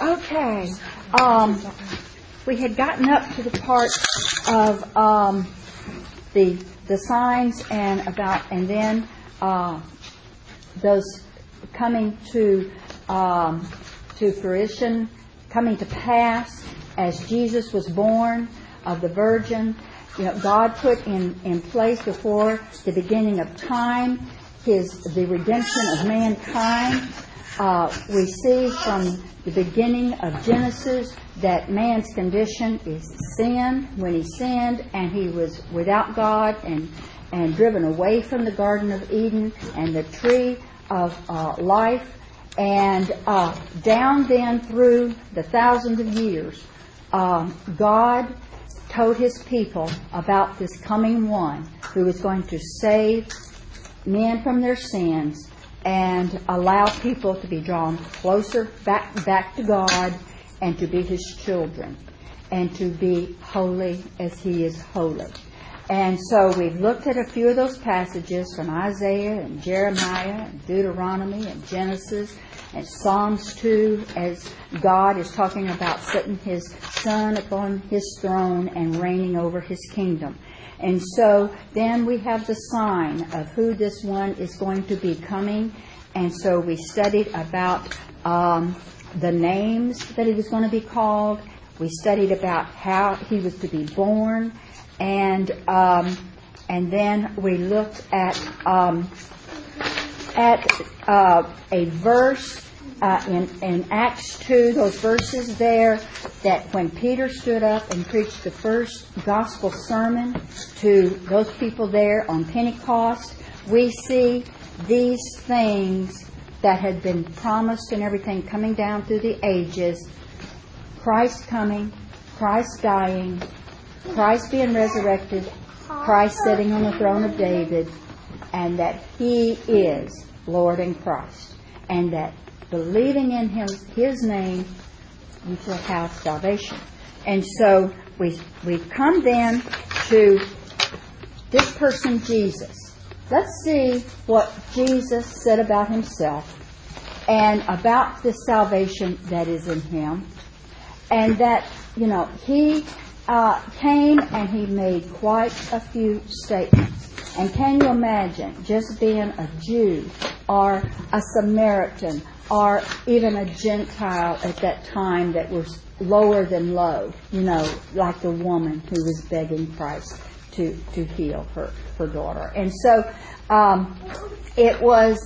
Okay. We had gotten up to the part of the signs and then those coming to fruition, coming to pass as Jesus was born of the Virgin. You know, God put in place before the beginning of time the redemption of mankind. We see from the beginning of Genesis that man's condition is sin. When he sinned and he was without God and driven away from the Garden of Eden and the tree of life, and down then through the thousands of years, God told His people about this coming one who was going to save men from their sins and allow people to be drawn closer back to God and to be His children and to be holy as He is holy. And so we've looked at a few of those passages from Isaiah and Jeremiah and Deuteronomy and Genesis and Psalms 2 as God is talking about setting His Son upon His throne and reigning over His kingdom. And so then we have the sign of who this one is going to be coming. And so we studied about the names that He was going to be called. We studied about how He was to be born. And then we looked at a verse in Acts 2, those verses there, that when Peter stood up and preached the first gospel sermon to those people there on Pentecost, we see these things that had been promised and everything coming down through the ages. Christ coming, Christ dying, Christ being resurrected, Christ sitting on the throne of David, and that He is Lord and Christ, and that believing in His name, you shall have salvation. And so we've come then to this person, Jesus. Let's see what Jesus said about Himself and about the salvation that is in Him. And that, you know, He came and He made quite a few statements. And can you imagine just being a Jew or a Samaritan or even a Gentile at that time that was lower than low, you know, like the woman who was begging Christ to heal her daughter. And so it was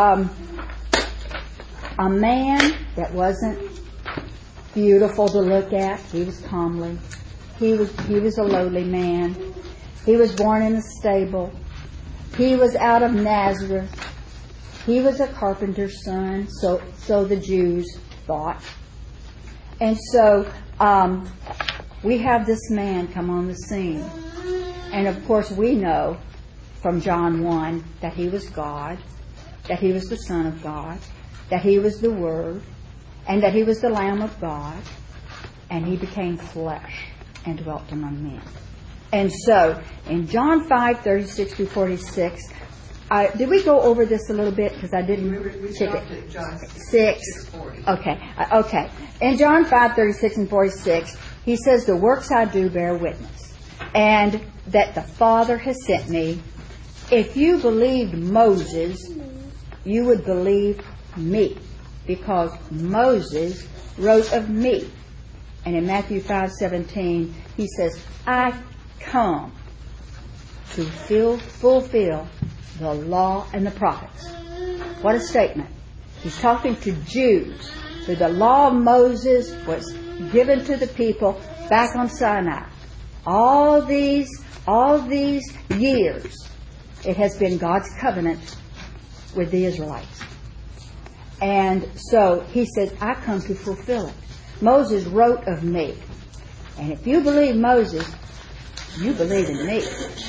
a man that wasn't beautiful to look at. He was comely. He was a lowly man. He was born in a stable. He was out of Nazareth. He was a carpenter's son, so the Jews thought. And so we have this man come on the scene. And of course we know from John 1 that He was God, that He was the Son of God, that He was the Word, and that He was the Lamb of God, and He became flesh and dwelt among men. And so in John 5:36 through 46, did we go over this a little bit? Because I didn't check it. John 6. Okay. In John 5:36 and 46, He says, "The works I do bear witness, and that the Father has sent me. If you believed Moses, you would believe me, because Moses wrote of me." And in Matthew 5:17, He says, "I come to fulfill the law and the prophets." What a statement. He's talking to Jews who the law of Moses was given to the people back on Sinai. All these years, it has been God's covenant with the Israelites. And so He said, "I come to fulfill it. Moses wrote of me. And if you believe Moses, you believe in me."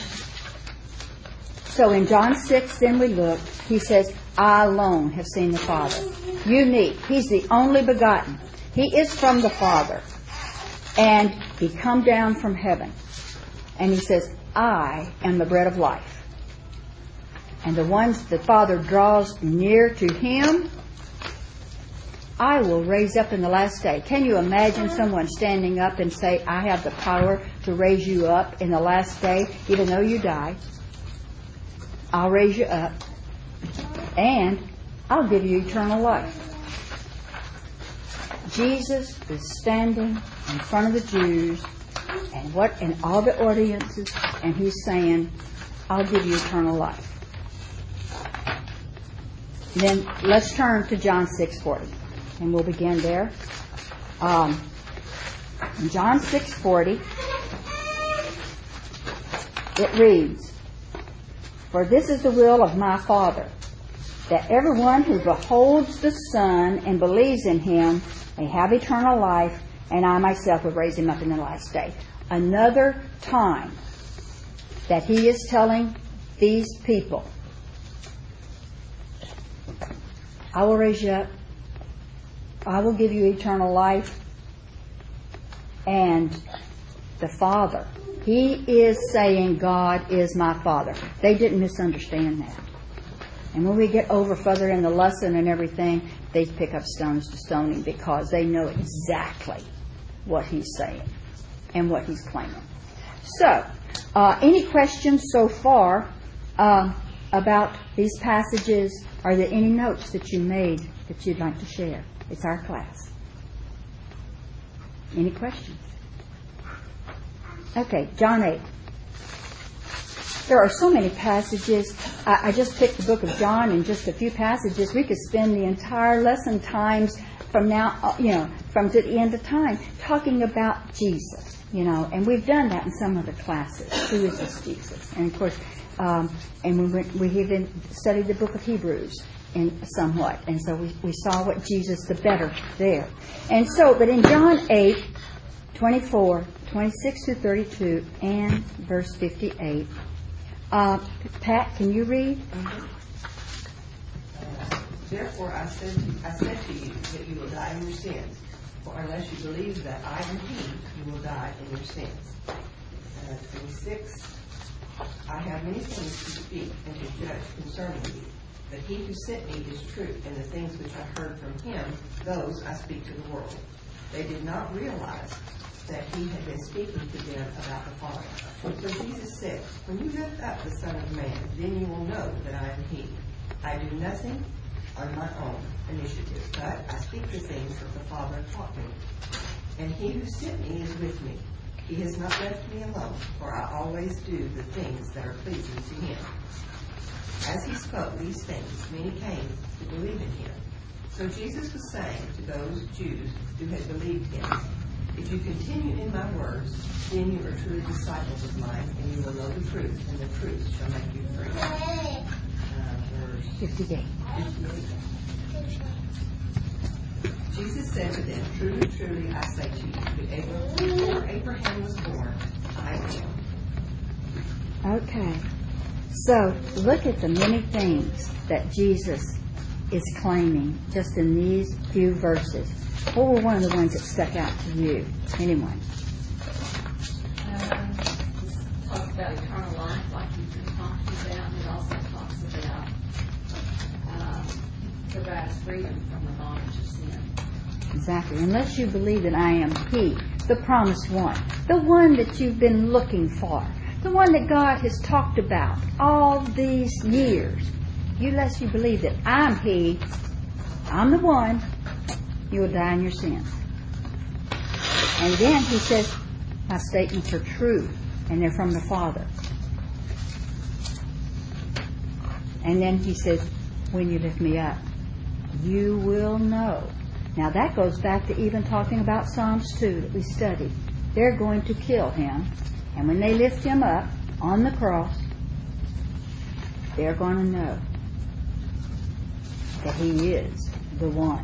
So in John 6, then we look, He says, "I alone have seen the Father." Unique. He's the only begotten. He is from the Father. And He come down from heaven. And He says, "I am the bread of life." And the ones the Father draws near to Him, I will raise up in the last day. Can you imagine someone standing up and say, I have the power to raise you up in the last day, even though you die? I'll raise you up, and I'll give you eternal life. Jesus is standing in front of the Jews and all the audiences, and he's saying, I'll give you eternal life. Then let's turn to John 6:40, and we'll begin there. In John 6:40, it reads, For this is the will of my Father, that everyone who beholds the Son and believes in him may have eternal life, and I myself will raise him up in the last day. Another time that he is telling these people, I will raise you up, I will give you eternal life, and the Father, he is saying God is my Father. They didn't misunderstand that. And when we get over further in the lesson and everything, they pick up stones to stone him because they know exactly what he's saying and what he's claiming. So, any questions so far about these passages? Are there any notes that you made that you'd like to share? It's our class. Any questions? Okay, John 8. There are so many passages. I just picked the book of John and just a few passages. We could spend the entire lesson times from now, from to the end of time, talking about Jesus, and we've done that in some of the classes. Who is this Jesus? And of course, and we even studied the book of Hebrews somewhat, and so we saw what Jesus the better there. And so, but in John 8, 24, 26 to 32, and verse 58, Pat, can you read? Therefore I said to you that you will die in your sins. For unless you believe that I am He, you will die in your sins. 26. I have many things to speak and to judge concerning you. But He who sent me is true, and the things which I heard from Him, those I speak to the world. They did not realize that He had been speaking to them about the Father. So Jesus said, When you lift up the Son of Man, then you will know that I am He. I do nothing on my own initiative, but I speak the things that the Father taught me. And He who sent me is with me. He has not left me alone, for I always do the things that are pleasing to Him. As He spoke these things, many came to believe in Him. So Jesus was saying to those Jews who had believed Him, If you continue in my words, then you are truly disciples of mine, and you will know the truth, and the truth shall make you free. Verse 58. Jesus said to them, Truly, truly, I say to you, before Abraham was born, I am. Okay. So, look at the many things that Jesus is claiming just in these few verses. What were one of the ones that stuck out to you? Anyone? It talks about eternal life, like you've been talking about, and it also talks about provides freedom from the bondage of sin. Exactly. Unless you believe that I am He, the promised one, the one that you've been looking for, the one that God has talked about all these years. Unless you believe that I'm He, I'm the one, you will die in your sins. And then He says, my statements are true, and they're from the Father. And then He says, when you lift me up, you will know. Now that goes back to even talking about Psalms 2 that we studied. They're going to kill Him, and when they lift Him up on the cross, they're going to know that He is the one.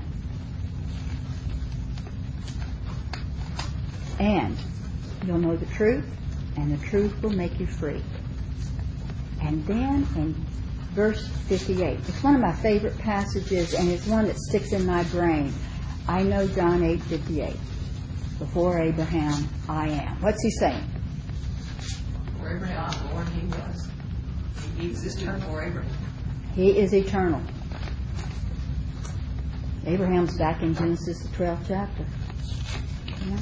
And you'll know the truth, and the truth will make you free. And then in verse 58, it's one of my favorite passages, and it's one that sticks in my brain. I know John 8:58. Before Abraham, I am. What's he saying? Before Abraham was born, He was. He existed before Abraham. He is eternal. Abraham's back in Genesis, the 12th chapter. Yeah.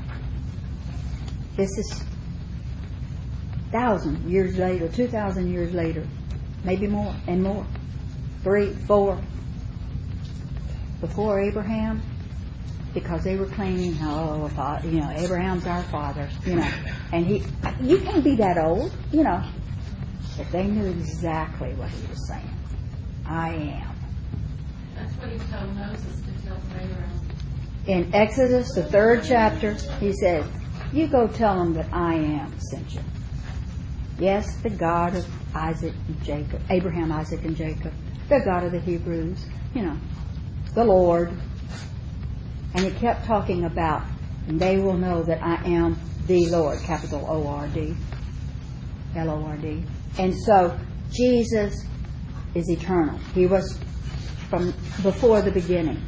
This is 1,000 years later, 2,000 years later, maybe more and more. 3, 4. Before Abraham, because they were claiming, Abraham's our father, and you can't be that old, but they knew exactly what he was saying. I am. That's what he told Moses to tell Pharaoh. In Exodus, the 3rd chapter, he said, you go tell them that I am sent you. Yes, the God of Isaac and Jacob, Abraham, Isaac, and Jacob, the God of the Hebrews, the Lord. And he kept talking about, and they will know that I am the Lord, capital O-R-D, L-O-R-D. And so, Jesus is eternal. He was from before the beginning.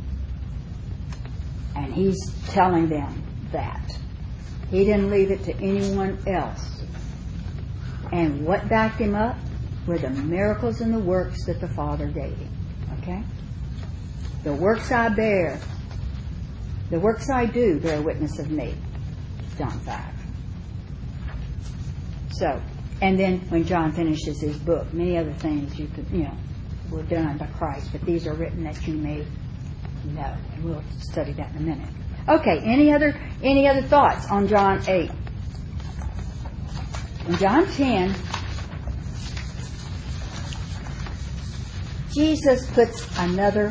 And he's telling them that. He didn't leave it to anyone else. And what backed him up were the miracles and the works that the Father gave him. Okay? The works I bear, the works I do bear witness of me. John 5. So, and then when John finishes his book, many other things were done by Christ, but these are written that you may know. And we'll study that in a minute. Okay, any other thoughts on John 8? In John 10, Jesus puts another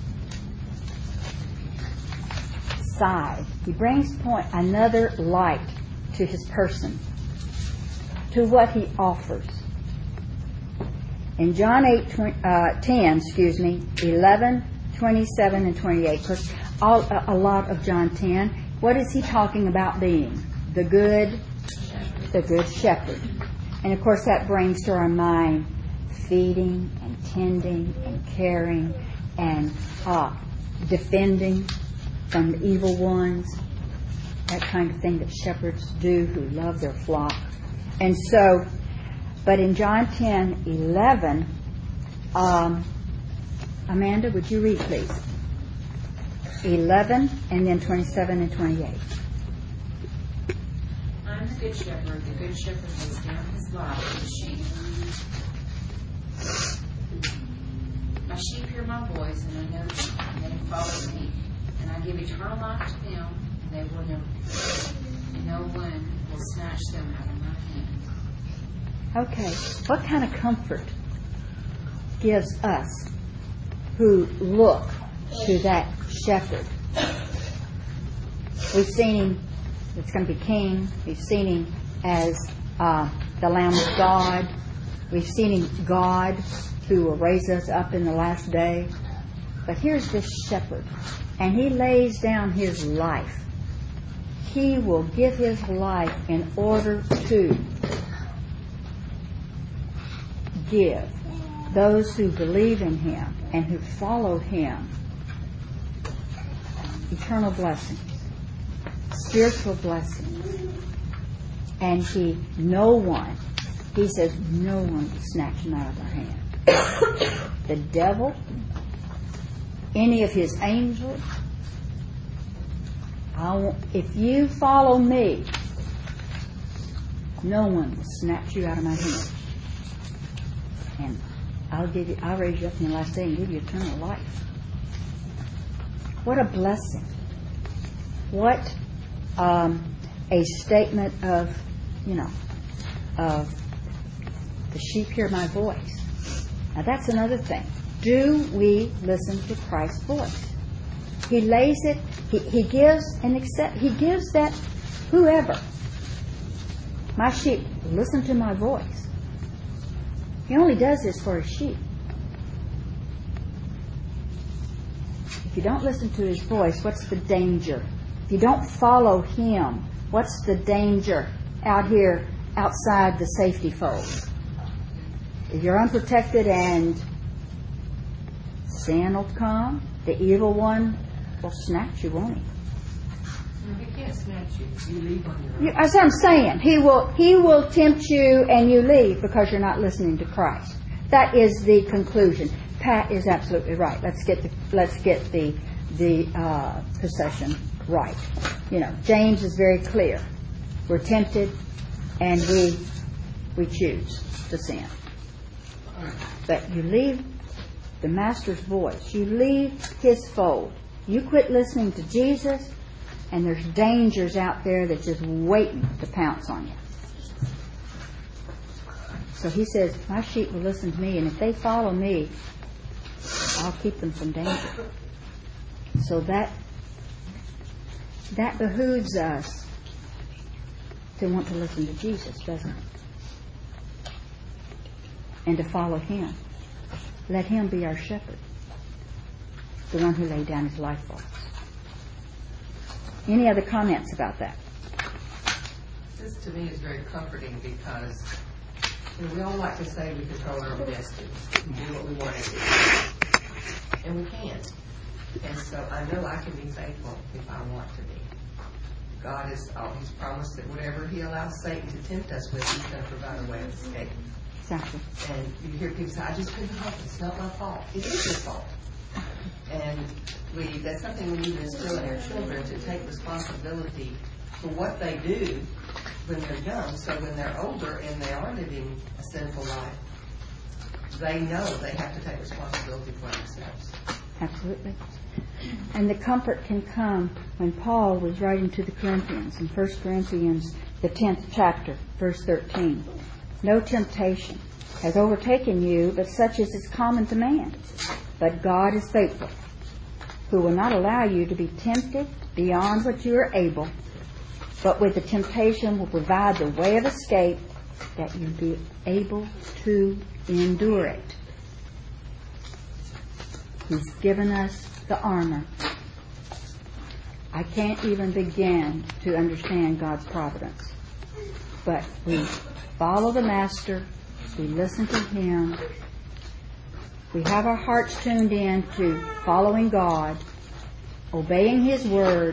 side. He brings another light to his person, to what he offers. In John 10, 11, 27, and 28, because a lot of John 10, what is he talking about being? The good shepherd. And of course that brings to our mind feeding and tending and caring and defending from the evil ones, that kind of thing that shepherds do who love their flock. And so, but in John 10, 11, Amanda, would you read, please? 11 and then 27 and 28. I'm the good shepherd. The good shepherd lays down his life for the sheep. My sheep hear my voice, and I know them, and they follow me. And I give eternal life to them, and they will never perish, and no one will snatch them out of my hand. Okay, what kind of comfort gives us who look to that shepherd? We've seen him, it's going to be king. We've seen him as the Lamb of God. We've seen him God who will raise us up in the last day. But here's this shepherd, and he lays down his life. He will give his life in order to give those who believe in him and who follow him eternal blessings, spiritual blessings. And he says, no one will snatch them out of our hand. The devil, any of his angels, if you follow me, no one will snatch you out of my hand. And I'll raise you up in the last day and give you eternal life. What a blessing. What a statement of the sheep hear my voice. Now that's another thing. Do we listen to Christ's voice? He lays it, he gives that whoever. My sheep, listen to my voice. He only does this for his sheep. If you don't listen to his voice, what's the danger? If you don't follow him, what's the danger out here outside the safety fold? If you're unprotected and sin will come, the evil one will snatch you, won't he? He can't snatch you. You leave on your own. That's what I'm saying. He will tempt you and you leave because you're not listening to Christ. That is the conclusion. Pat is absolutely right. Let's get the possession right. You know, James is very clear. We're tempted, and we choose to sin. But you leave the Master's voice. You leave His fold. You quit listening to Jesus, and there's dangers out there that's just waiting to pounce on you. So He says, my sheep will listen to me, and if they follow me, I'll keep them from danger. So that behooves us to want to listen to Jesus, doesn't it? And to follow Him. Let Him be our shepherd, the one who laid down His life for us. Any other comments about that? This to me is very comforting because we all like to say we control our own destiny, do what we want to do, and we can't. And so I know I can be faithful if I want to be. God has always promised that whatever He allows Satan to tempt us with, He's going to provide a way of escape. Exactly. And you hear people say, I just couldn't help it. It's not my fault. It is your fault. And that's something we need to instill in our children, to take responsibility for what they do when they're young, so when they're older and they are living a sinful life, they know they have to take responsibility for themselves. Absolutely. And the comfort can come when Paul was writing to the Corinthians in 1 Corinthians, the 10th chapter, verse 13. No temptation has overtaken you, but such as is common to man. But God is faithful, who will not allow you to be tempted beyond what you are able, but with the temptation will provide the way of escape, that you be able to endure it. He's given us the armor. I can't even begin to understand God's providence. But we follow the Master. We listen to Him. We have our hearts tuned in to following God, obeying His Word.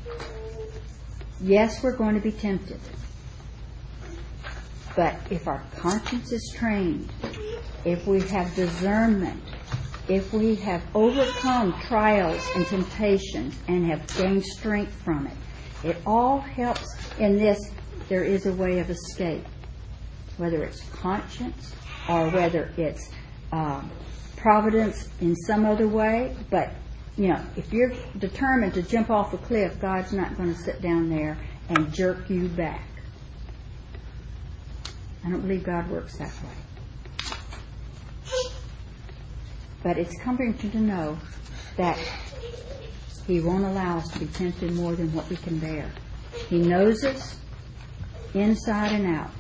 Yes, we're going to be tempted. But if our conscience is trained, if we have discernment, if we have overcome trials and temptations and have gained strength from it, it all helps in this. There is a way of escape, whether it's conscience or whether it's providence in some other way. But, you know, if you're determined to jump off a cliff, God's not going to sit down there and jerk you back. I don't believe God works that way. But it's comforting to know that He won't allow us to be tempted more than what we can bear. He knows us inside and out.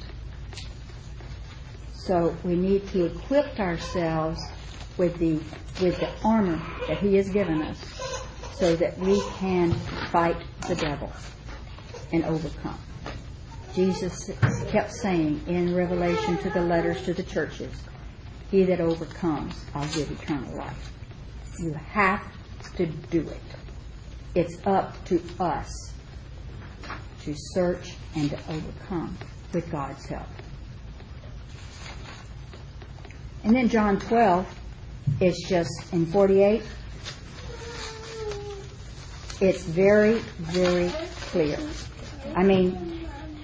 So we need to equip ourselves with the armor that He has given us, so that we can fight the devil and overcome. Jesus kept saying in Revelation to the letters to the churches, he that overcomes, I'll give eternal life. You have to do it. It's up to us to search and to overcome with God's help. And then John 12 is just in 48. It's very, very clear. I mean,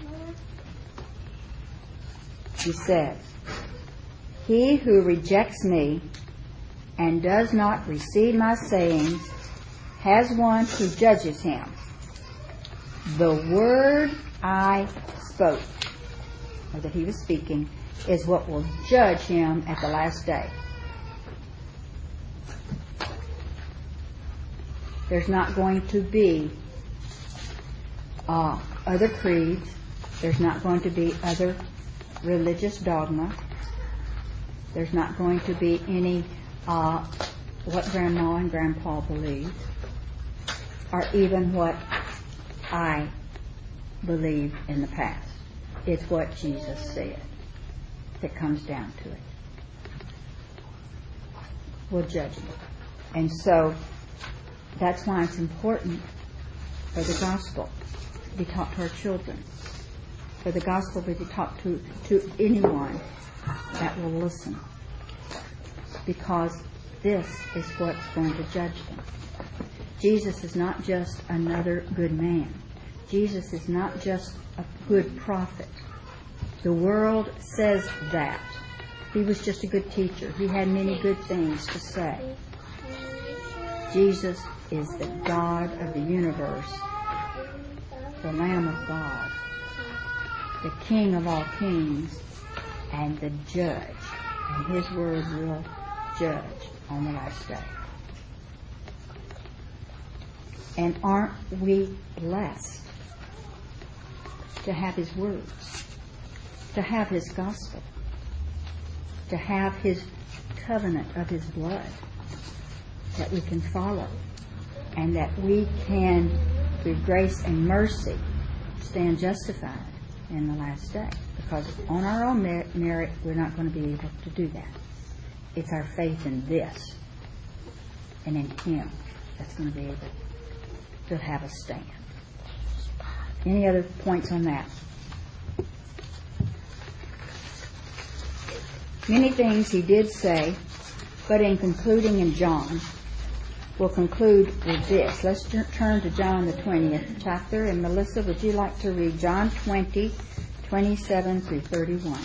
He says, he who rejects me and does not receive my sayings has one who judges him. The word I spoke, or that He was speaking, is what will judge him at the last day. There's not going to be other creeds. There's not going to be other religious dogma. There's not going to be any what Grandma and Grandpa believed, or even what I believed in the past. It's what Jesus said that comes down to it. We'll judge it. And so that's why it's important for the gospel to be taught to our children, for the gospel to be taught to anyone that will listen. Because this is what's going to judge them. Jesus is not just another good man. Jesus is not just a good prophet. The world says that. He was just a good teacher. He had many good things to say. Jesus is the God of the universe, the Lamb of God, the King of all kings, and the judge. And His word will judge on the last day. And aren't we blessed to have His words, to have His gospel, to have His covenant of His blood that we can follow, and that we can, through grace and mercy, stand justified in the last day. Because on our own merit, we're not going to be able to do that. It's our faith in this and in Him that's going to be able to have us stand. Any other points on that? Many things He did say, but in concluding in John, we'll conclude with this. Let's turn to John the 20th chapter. And Melissa, would you like to read John 20, 27 through 31?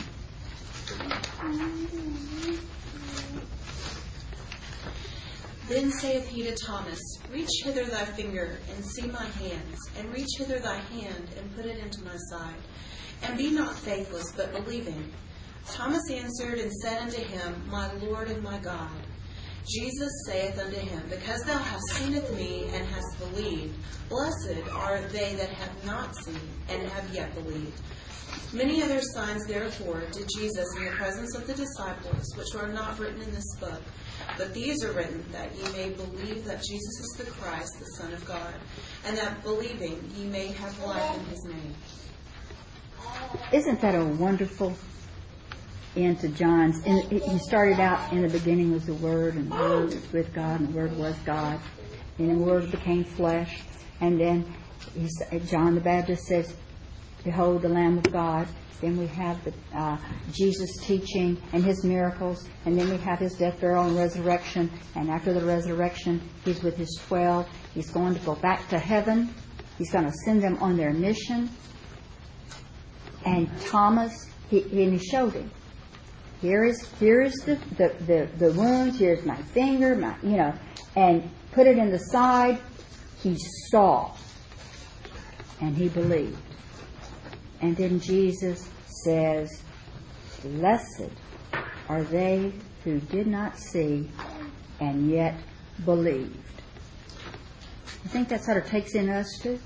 Then saith he to Thomas, Reach hither thy finger, and see my hands, and reach hither thy hand, and put it into my side. And be not faithless, but believing. Thomas answered and said unto him, My Lord and my God. Jesus saith unto him, Because thou hast seen me, and hast believed, blessed are they that have not seen, and have yet believed. Many other signs therefore did Jesus in the presence of the disciples, which are not written in this book. But these are written, that ye may believe that Jesus is the Christ, the Son of God, and that believing ye may have life in His name. Isn't that a wonderful end to John's? And he started out, in the beginning was the Word, and the Word was with God, and the Word was God. And the Word became flesh. And then John the Baptist says, Behold the Lamb of God. Then we have Jesus teaching and His miracles. And then we have His death, burial, and resurrection. And after the resurrection, He's with His 12. He's going to go back to heaven. He's going to send them on their mission. And Thomas, he showed him. Here is the wounds. Here's my finger, and put it in the side. He saw, and he believed. And then Jesus says, Blessed are they who did not see and yet believed. I think that sort of takes in us too.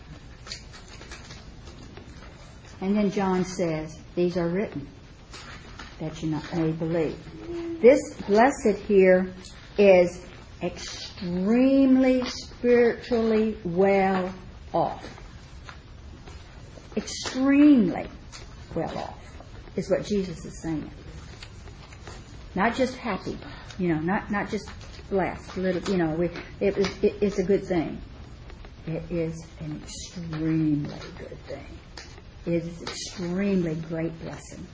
And then John says, These are written, that you may believe. This blessed here is extremely spiritually well off. Extremely well off is what Jesus is saying. Not just happy, not just blessed. It's a good thing. It is an extremely good thing. It is an extremely great blessing.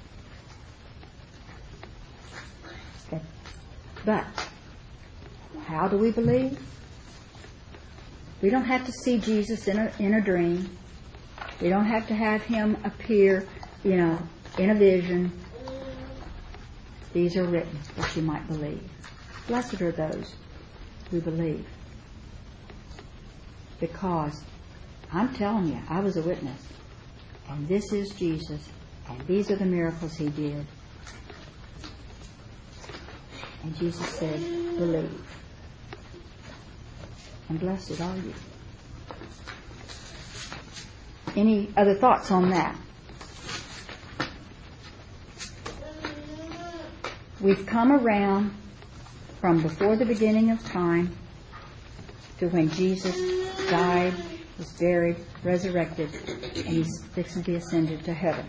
But how do we believe? We don't have to see Jesus in a dream. We don't have to have Him appear, in a vision. These are written that you might believe. Blessed are those who believe. Because I'm telling you, I was a witness. And this is Jesus. And these are the miracles He did. And Jesus said, Believe. And blessed are you. Any other thoughts on that? We've come around from before the beginning of time to when Jesus died, was buried, resurrected, and He's fixing to be ascended to heaven.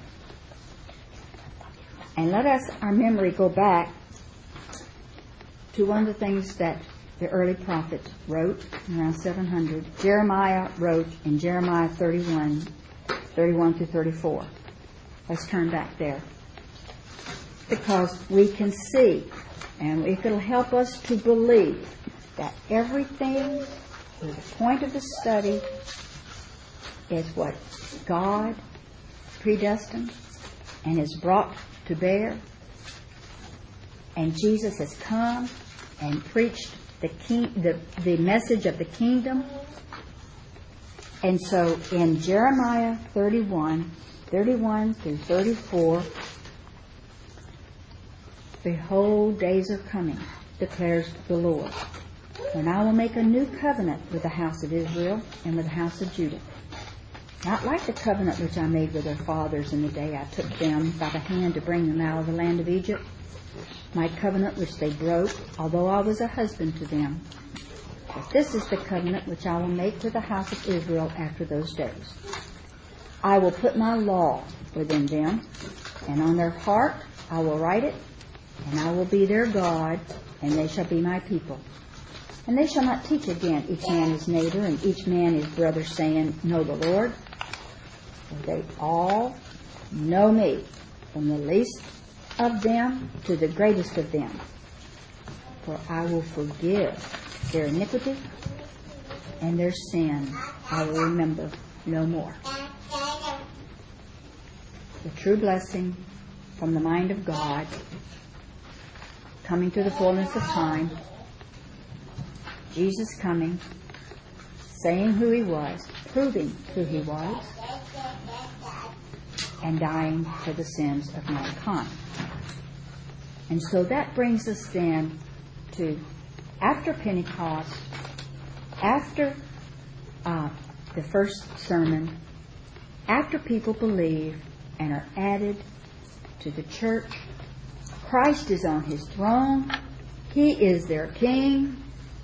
And let our memory go back to one of the things that the early prophets wrote around 700. Jeremiah wrote in Jeremiah 31 through 34. Let's turn back there. because we can see, and it'll help us to believe that everything, to the point of the study, is what God predestined and has brought to bear. And Jesus has come and preached the message of the kingdom. And so in Jeremiah 31 through 34, behold, days are coming, declares the Lord, when I will make a new covenant with the house of Israel and with the house of Judah. Not like the covenant which I made with their fathers in the day I took them by the hand to bring them out of the land of Egypt, my covenant which they broke, although I was a husband to them. But this is the covenant which I will make with the house of Israel after those days. I will put my law within them, and on their heart I will write it, and I will be their God, and they shall be my people. And they shall not teach again each man his neighbor, and each man his brother, saying, Know the Lord. For they all know me, from the least of them to the greatest of them. For I will forgive their iniquity, and their sin I will remember no more. The true blessing from the mind of God, coming to the fullness of time, Jesus coming, saying who he was, proving who he was, and dying for the sins of mankind. And so that brings us then to after Pentecost, after the first sermon, after people believe and are added to the church, Christ is on his throne. He is their king.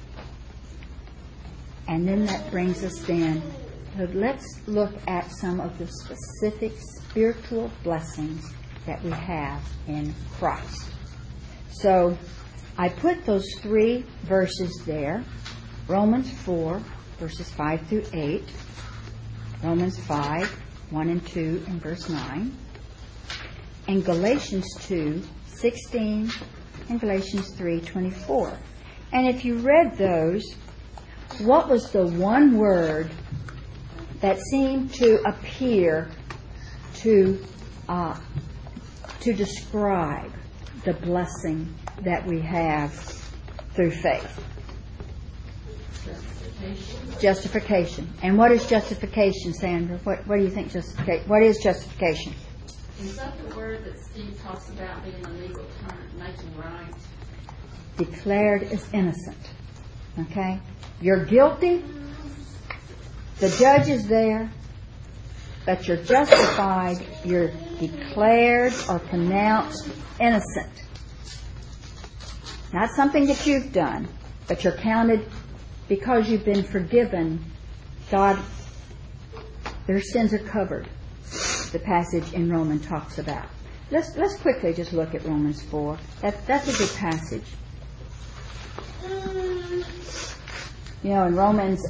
And then that brings us then to let's look at some of the specific spiritual blessings that we have in Christ. So I put those 3 verses there. Romans 4, verses 5 through 8. Romans 5, 1 and 2, and verse 9. And Galatians 2, 16, and Galatians 3, 24. And if you read those, what was the one word that seemed to appear to describe the blessing that we have through faith? Justification. And what is justification, Sandra? What do you think justification? What is justification? Is that the word that Steve talks about being a legal term, making right? Declared as innocent. Okay? You're guilty. The judge is there. But you're justified. You're declared or pronounced innocent. Not something that you've done, but you're counted because you've been forgiven. God, their sins are covered. The passage in Romans talks about. Let's quickly just look at Romans 4. That's a good passage. You know, in Romans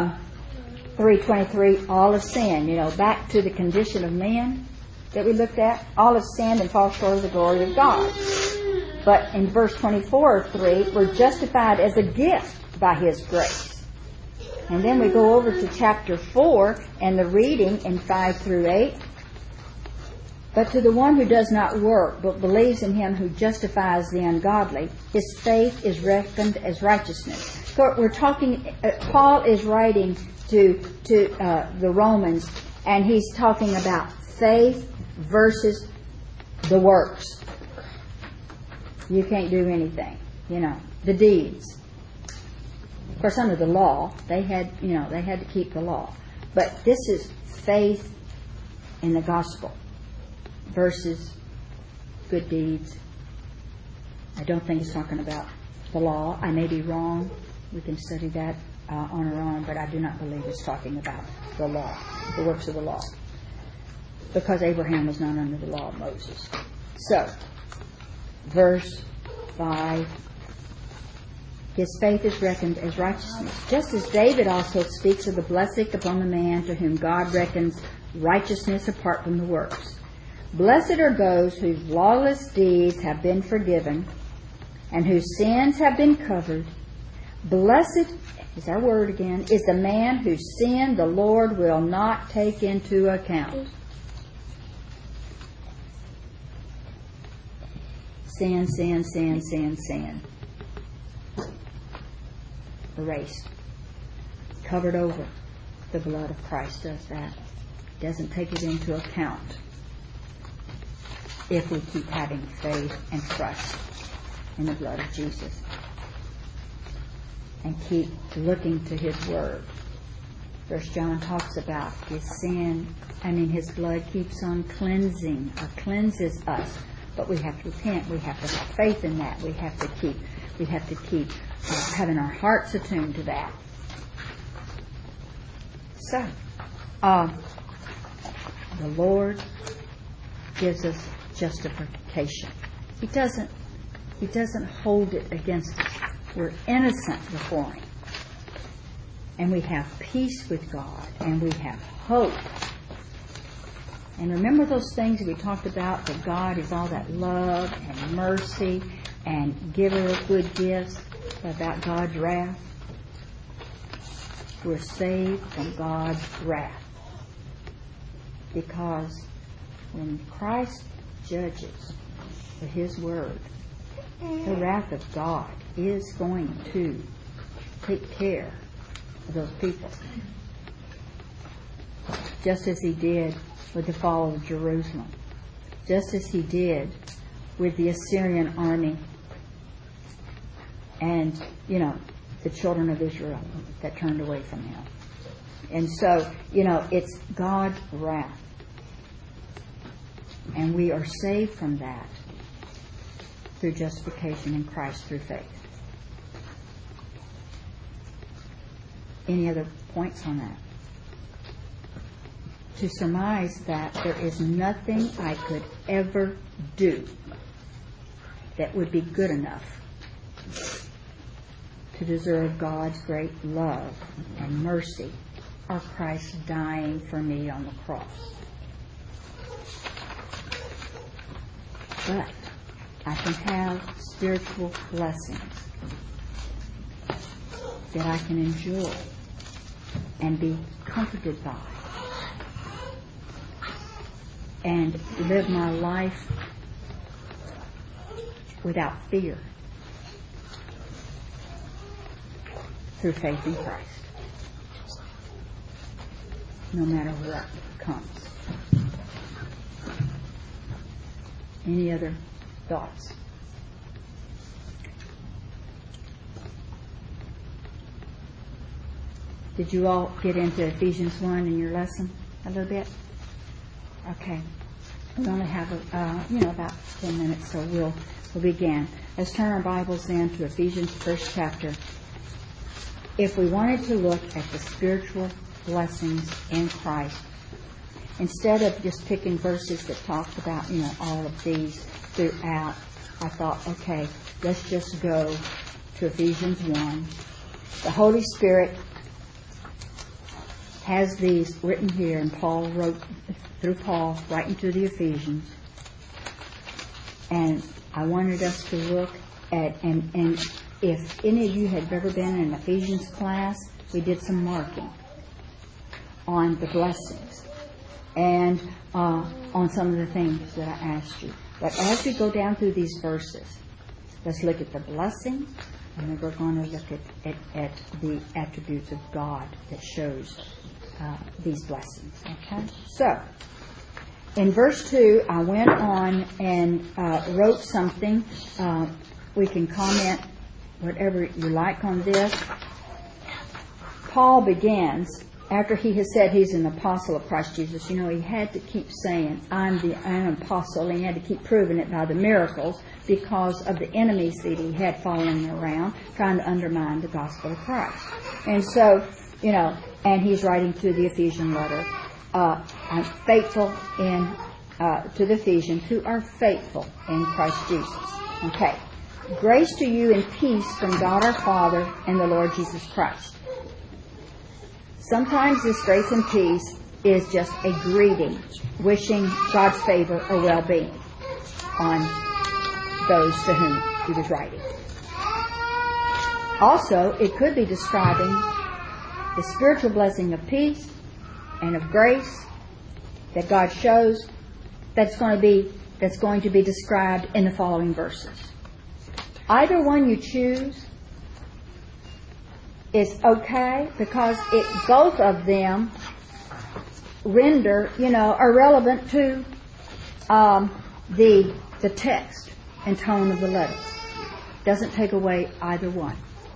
3:23, all have sinned. Back to the condition of man that we looked at. All have sinned and fall short of the glory of God. But in verse 24 of 3, we're justified as a gift by His grace. And then we go over to chapter 4 and the reading in 5 through 8. But to the one who does not work, but believes in Him who justifies the ungodly, his faith is reckoned as righteousness. So we're talking, Paul is writing to the Romans, and he's talking about faith versus the works. You can't do anything, the deeds. Of course, under the law, they had to keep the law. But this is faith in the gospel versus good deeds. I don't think it's talking about the law. I may be wrong. We can study that on our own, but I do not believe it's talking about the law, the works of the law, because Abraham was not under the law of Moses. So, verse 5, his faith is reckoned as righteousness. Just as David also speaks of the blessing upon the man to whom God reckons righteousness apart from the works. Blessed are those whose lawless deeds have been forgiven and whose sins have been covered. Blessed, is our word again, is the man whose sin the Lord will not take into account. Sin, sin, sin, sin, sin. Erased. Covered over. The blood of Christ does that. Doesn't take it into account if we keep having faith and trust in the blood of Jesus and keep looking to His Word. First John talks about His blood keeps on cleansing or cleanses us, but we have to repent. We have to have faith in that. We have to keep having our hearts attuned to that. So, the Lord gives us justification. He doesn't hold it against us. We're innocent before Him. And we have peace with God. And we have hope. And remember those things we talked about, that God is all that love and mercy and giver of good gifts, about God's wrath? We're saved from God's wrath. Because when Christ judges for His Word, the wrath of God is going to take care of those people. Just as He did with the fall of Jerusalem. Just as He did with the Assyrian army and, the children of Israel that turned away from Him. And so, it's God's wrath. And we are saved from that through justification in Christ through faith. Any other points on that? To surmise that there is nothing I could ever do that would be good enough to deserve God's great love and mercy, or Christ dying for me on the cross. But I can have spiritual blessings that I can enjoy and be comforted by and live my life without fear through faith in Christ, no matter what comes. Any other thoughts? Did you all get into Ephesians 1 in your lesson a little bit? Okay. We only have about 10 minutes, so we'll begin. Let's turn our Bibles then to Ephesians 1st chapter. If we wanted to look at the spiritual blessings in Christ, instead of just picking verses that talked about, all of these throughout, I thought, okay, let's just go to Ephesians 1. The Holy Spirit has these written here, and Paul wrote through Paul writing to the Ephesians. And I wanted us to look at, and if any of you had ever been in an Ephesians class, we did some marking on the blessings and on some of the things that I asked you. But as we go down through these verses, let's look at the blessings, and then we're going to look at the attributes of God that shows these blessings. Okay? So, in verse 2, I went on and wrote something. We can comment whatever you like on this. Paul begins, after he has said he's an apostle of Christ Jesus, he had to keep saying, I'm an apostle, and he had to keep proving it by the miracles because of the enemies that he had following around, trying to undermine the gospel of Christ. And so, and he's writing to the Ephesian letter. I'm faithful to the Ephesians who are faithful in Christ Jesus. Okay. Grace to you and peace from God our Father and the Lord Jesus Christ. Sometimes this grace and peace is just a greeting, wishing God's favor or well-being on those to whom he was writing. Also, it could be describing the spiritual blessing of peace and of grace that God shows that's going to be described in the following verses. Either one you choose is okay, because both of them are relevant to the text and tone of the letter. Doesn't take away either one.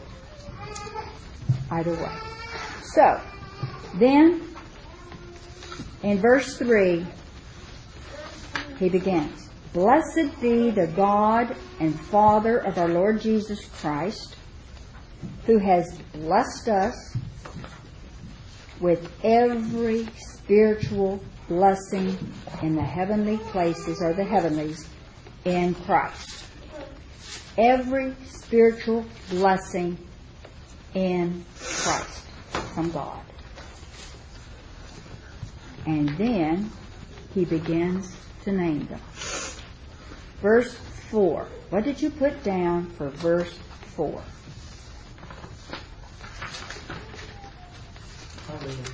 Either way. So, then, in verse 3, he begins, "Blessed be the God and Father of our Lord Jesus Christ, who has blessed us with every spiritual blessing in the heavenly places," or the heavenlies, in Christ. Every spiritual blessing in Christ from God. And then he begins to name them. Verse 4. What did you put down for verse 4? Holy and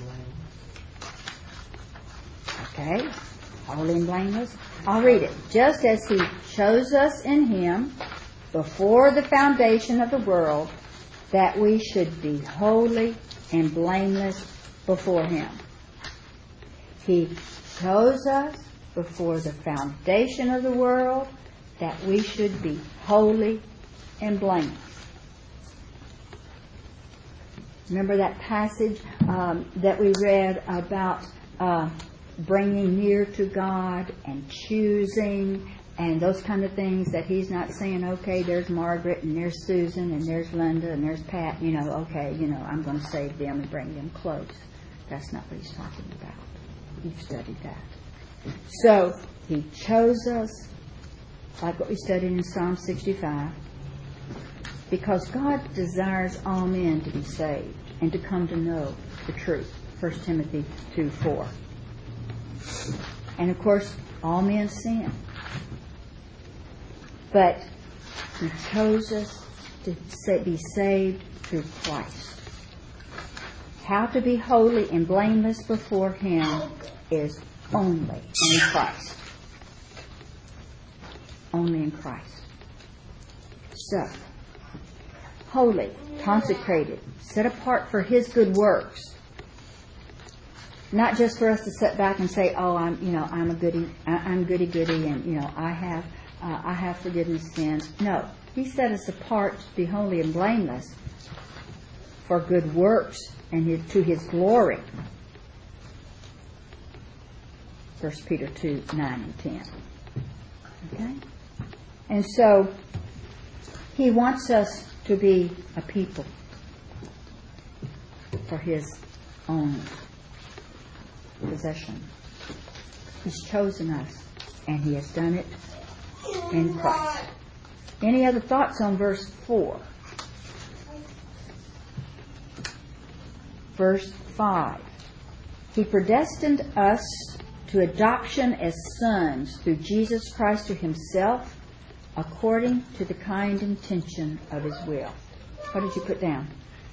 blameless. Okay. Holy and blameless. I'll read it. "Just as he chose us in him before the foundation of the world, that we should be holy and blameless before him." He chose us before the foundation of the world, that we should be holy and blameless. Remember that passage that we read about bringing near to God and choosing and those kind of things, that he's not saying, okay, there's Margaret and there's Susan and there's Linda and there's Pat, I'm going to save them and bring them close. That's not what he's talking about. You've studied that. So, he chose us, like what we studied in Psalm 65, because God desires all men to be saved and to come to know the truth. 1 Timothy 2:4. And of course, all men sin. But he chose us to be saved through Christ. How to be holy and blameless before him is only in Christ. Only in Christ. So, holy, consecrated, set apart for his good works. Not just for us to sit back and say, "Oh, I'm a goody, I'm goody, and I have forgiveness of sins." No, he set us apart to be holy and blameless for good works and to his glory. 1 Peter 2:9 and 10. Okay, and so he wants us to be a people for his own possession. He's chosen us, and he has done it in Christ. Any other thoughts on verse 4? Verse 5. He predestined us to adoption as sons through Jesus Christ to himself, according to the kind intention of his will. What did you put down?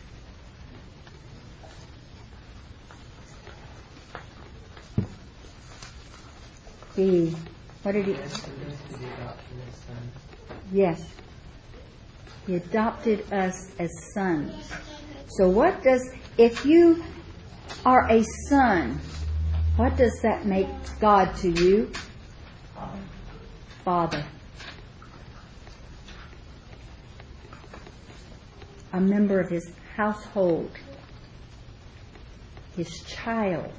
What did he? Yes. He adopted us as sons. So if you are a son, what does that make God to you? Father. A member of his household. His child.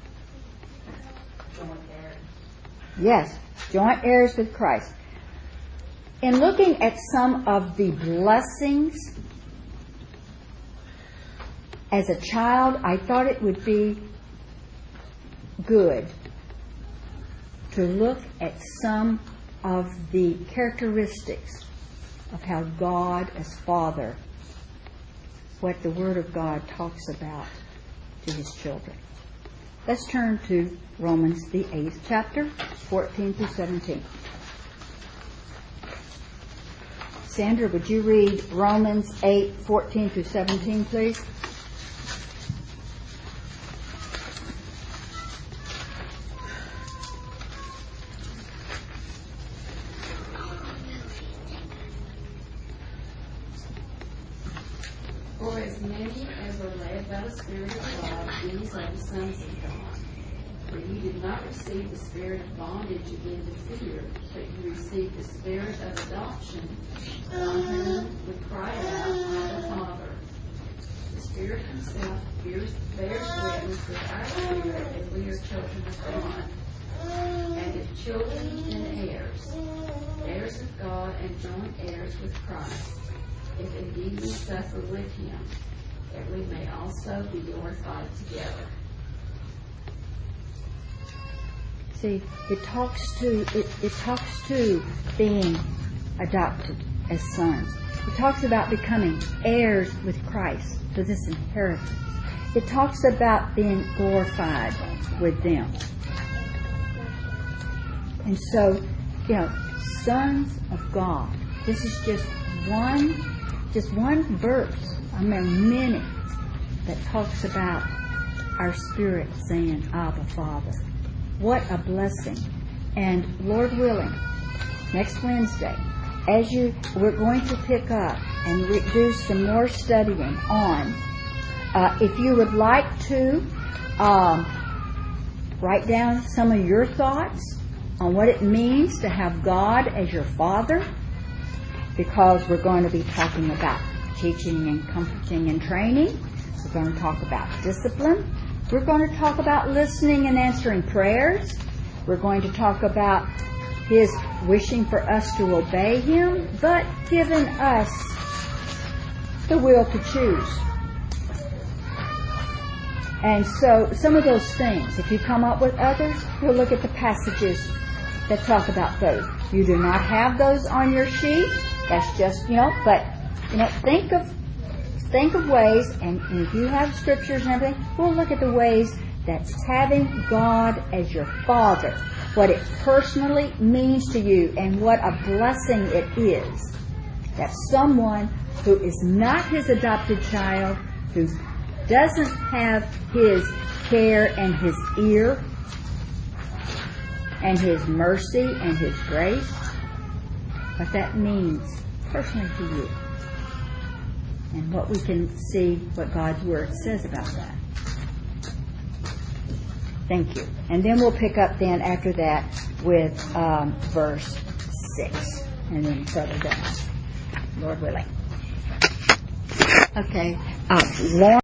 Yes, joint heirs with Christ. In looking at some of the blessings as a child, I thought it would be good to look at some of the characteristics of how God as Father, what the Word of God talks about to his children. Let's turn to Romans, the 8th chapter, 14 through 17. Sandra, would you read Romans 8, 14 through 17, please? For as many as are led by the Spirit of God, these are the sons of God. For you did not receive the spirit of bondage again to fear, but you received the spirit of adoption, by whom we cry out, Abba, Father. The Spirit Himself bears witness with our spirit that we are children of God. And if children, then heirs, heirs of God and joint heirs with Christ, if indeed we suffer with Him, that we may also be glorified together. See, it talks to being adopted as sons. It talks about becoming heirs with Christ for this inheritance. It talks about being glorified with them. And so, sons of God. This is just one verse among many that talks about our spirit saying, Abba, Father. What a blessing. And Lord willing, next Wednesday, we're going to pick up and do some more studying on, if you would like to write down some of your thoughts on what it means to have God as your Father, because we're going to be talking about teaching and comforting and training. We're going to talk about discipline. We're going to talk about listening and answering prayers. We're going to talk about His wishing for us to obey Him, but giving us the will to choose. And so some of those things, if you come up with others, we'll look at the passages that talk about those. You do not have those on your sheet. That's just, but, think of ways, and if you have scriptures and everything, we'll look at the ways that's having God as your Father, what it personally means to you, and what a blessing it is that someone who is not His adopted child, who doesn't have His care and His ear and His mercy and His grace, what that means personally to you. And what we can see what God's Word says about that. Thank you. And then we'll pick up then after that with verse 6. And then further down. Lord willing. Okay. Lauren.